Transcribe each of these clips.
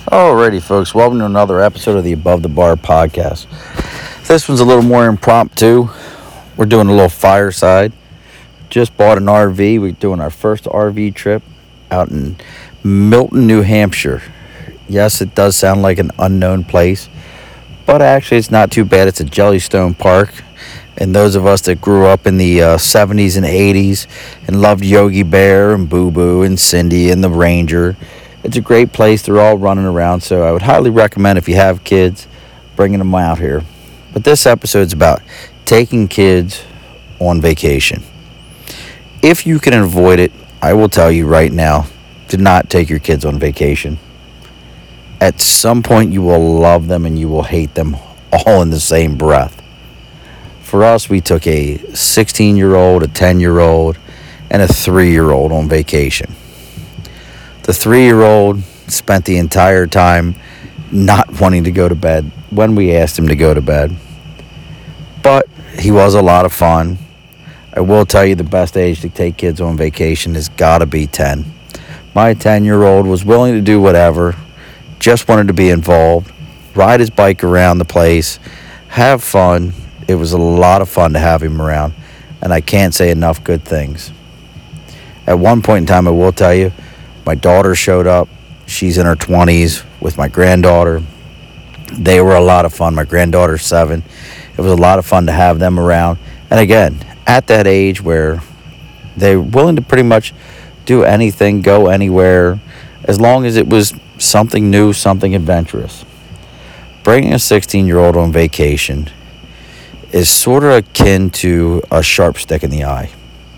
Alrighty, folks, welcome to another episode of the Above the Bar podcast. This one's a little more impromptu. We're doing a little fireside. Just bought an RV. We're doing our first RV trip out in Milton, New Hampshire. Yes, it does sound like an unknown place, but actually it's not too bad. It's a Jellystone Park. And those of us that grew up in the 70s and 80s and loved Yogi Bear and Boo Boo and Cindy and the Ranger, it's a great place. They're all running around, so I would highly recommend, if you have kids, bringing them out here. But this episode's about taking kids on vacation. If you can avoid it, I will tell you right now, do not take your kids on vacation. At some point, you will love them and you will hate them all in the same breath. For us, we took a 16-year-old, a 10-year-old, and a 3-year-old on vacation. The 3-year-old spent the entire time not wanting to go to bed when we asked him to go to bed. But he was a lot of fun. I will tell you, the best age to take kids on vacation has got to be 10. My 10-year-old was willing to do whatever, just wanted to be involved, ride his bike around the place, have fun. It was a lot of fun to have him around, and I can't say enough good things. At one point in time, I will tell you, my daughter showed up. She's in her 20s with my granddaughter. They were a lot of fun. My granddaughter's 7. It was a lot of fun to have them around. And again, at that age where they're willing to pretty much do anything, go anywhere, as long as it was something new, something adventurous. Bringing a 16-year-old on vacation is sort of akin to a sharp stick in the eye.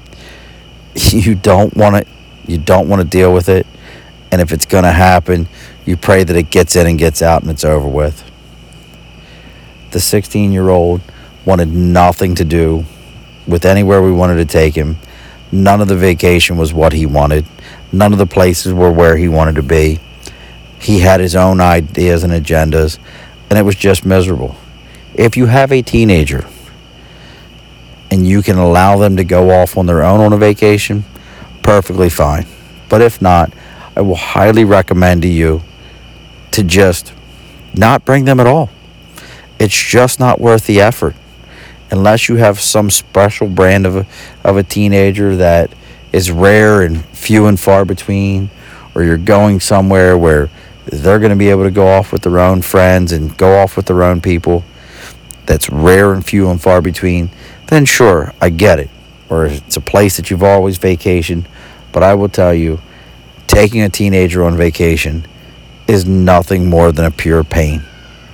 You don't want to deal with it, and if it's going to happen, you pray that it gets in and gets out and it's over with. The 16-year-old wanted nothing to do with anywhere we wanted to take him. None of the vacation was what he wanted. None of the places were where he wanted to be. He had his own ideas and agendas, and it was just miserable. If you have a teenager and you can allow them to go off on their own on a vacation, perfectly fine. But if not, I will highly recommend to you to just not bring them at all. It's just not worth the effort. Unless you have some special brand of a teenager that is rare and few and far between, or you're going somewhere where they're going to be able to go off with their own friends and go off with their own people, that's rare and few and far between, then sure, I get it. Or it's a place that you've always vacationed. But I will tell you, taking a teenager on vacation is nothing more than a pure pain.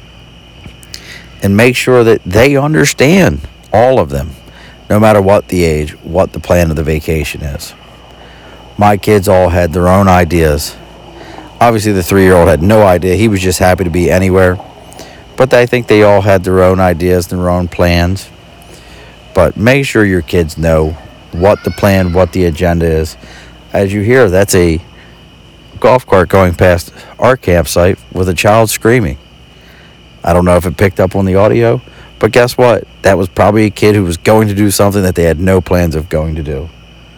And make sure that they understand, all of them, no matter what the age, what the plan of the vacation is. My kids all had their own ideas. Obviously, the 3-year-old had no idea. He was just happy to be anywhere. But I think they all had their own ideas, their own plans. But make sure your kids know what the plan, what the agenda is. As you hear, that's a golf cart going past our campsite with a child screaming. I don't know if it picked up on the audio, but guess what? That was probably a kid who was going to do something that they had no plans of going to do.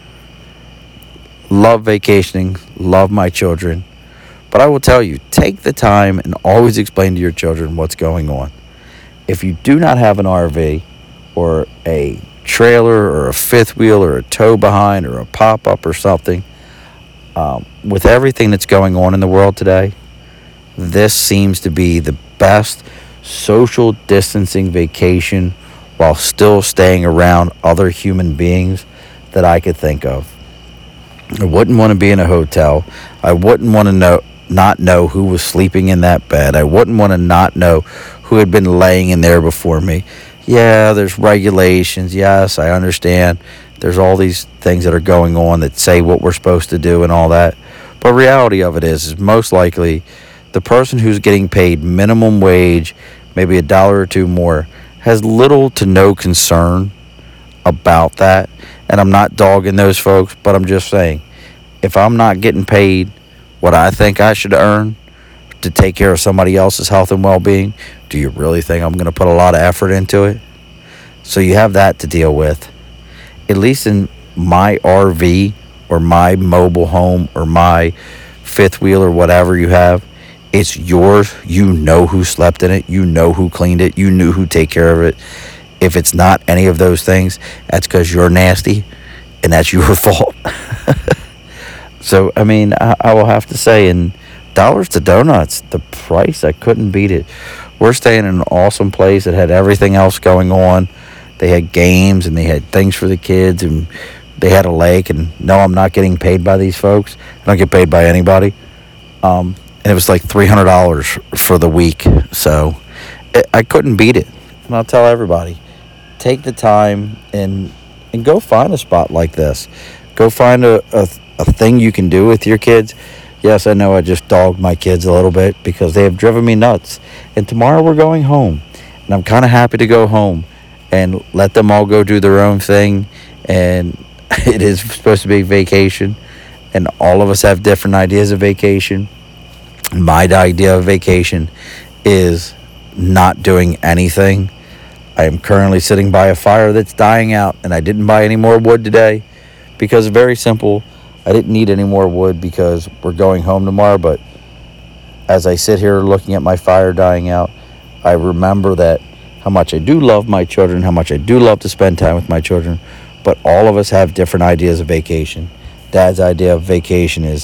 Love vacationing, love my children. But I will tell you, take the time and always explain to your children what's going on. If you do not have an RV or a trailer or a fifth wheel or a tow behind or a pop-up or something, with everything that's going on in the world today, this seems to be the best social distancing vacation while still staying around other human beings that I could think of. I wouldn't want to be in a hotel. I wouldn't want to not know who was sleeping in that bed. I wouldn't want to not know who had been laying in there before me. Yeah, there's regulations. Yes, I understand. There's all these things that are going on that say what we're supposed to do and all that. But reality of it is most likely the person who's getting paid minimum wage, maybe $1 or $2 more, has little to no concern about that. And I'm not dogging those folks, but I'm just saying, if I'm not getting paid what I think I should earn to take care of somebody else's health and well-being, do you really think I'm going to put a lot of effort into it? So you have that to deal with. At least in my RV or my mobile home or my fifth wheel or whatever you have, It's yours. You know who slept in it. You know who cleaned it. You knew who take care of it. If it's not any of those things, that's because you're nasty, and that's your fault. So, I mean, I will have to say, in dollars to donuts, the price, I couldn't beat it. We're staying in an awesome place that had everything else going on. They had games, and they had things for the kids, and they had a lake. And no, I'm not getting paid by these folks. I don't get paid by anybody. And it was like $300 for the week. So I couldn't beat it. And I'll tell everybody, take the time and go find a spot like this. Go find a thing you can do with your kids. Yes, I know I just dogged my kids a little bit because they have driven me nuts. And tomorrow we're going home. And I'm kind of happy to go home and let them all go do their own thing. And it is supposed to be vacation. And all of us have different ideas of vacation. My idea of vacation is not doing anything. I am currently sitting by a fire that's dying out, and I didn't buy any more wood today because very simple. I didn't need any more wood because we're going home tomorrow. But as I sit here looking at my fire dying out, I remember that how much I do love my children, how much I do love to spend time with my children. But all of us have different ideas of vacation. Dad's idea of vacation is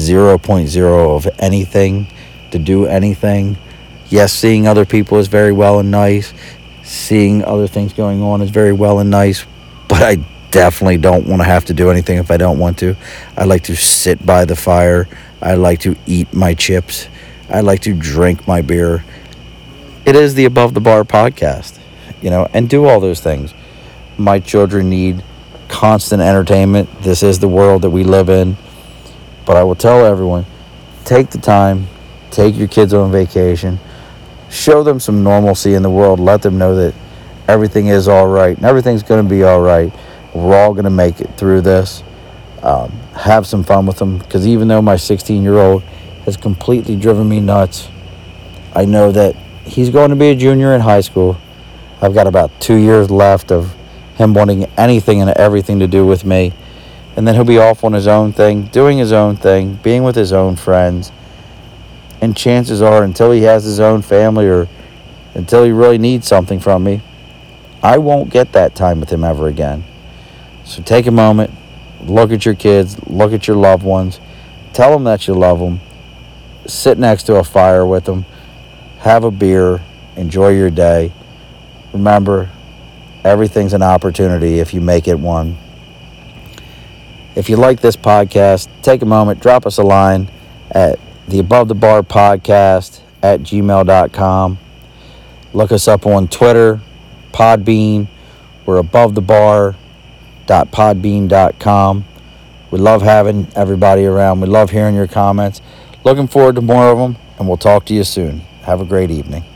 0.0 of anything, to do anything. Yes, seeing other people is very well and nice. Seeing other things going on is very well and nice. But I definitely don't want to have to do anything if I don't want to. I like to sit by the fire. I like to eat my chips. I like to drink my beer. It is the Above the Bar podcast, and do all those things. My children need constant entertainment. This is the world that we live in. But I will tell everyone, take the time, take your kids on vacation, show them some normalcy in the world, let them know that everything is all right and everything's going to be all right. We're all going to make it through this. Have some fun with them, because even though my 16-year-old has completely driven me nuts, I know that he's going to be a junior in high school. I've got about 2 years left of him wanting anything and everything to do with me. And then he'll be off on his own thing, doing his own thing, being with his own friends. And chances are, until he has his own family or until he really needs something from me, I won't get that time with him ever again. So take a moment, look at your kids, look at your loved ones, tell them that you love them, sit next to a fire with them, have a beer, enjoy your day. Remember, everything's an opportunity if you make it one. If you like this podcast, take a moment, drop us a line at the Above the Bar podcast at gmail.com. Look us up on Twitter, Podbean. We're abovethebar.podbean.com. We love having everybody around. We love hearing your comments. Looking forward to more of them, and we'll talk to you soon. Have a great evening.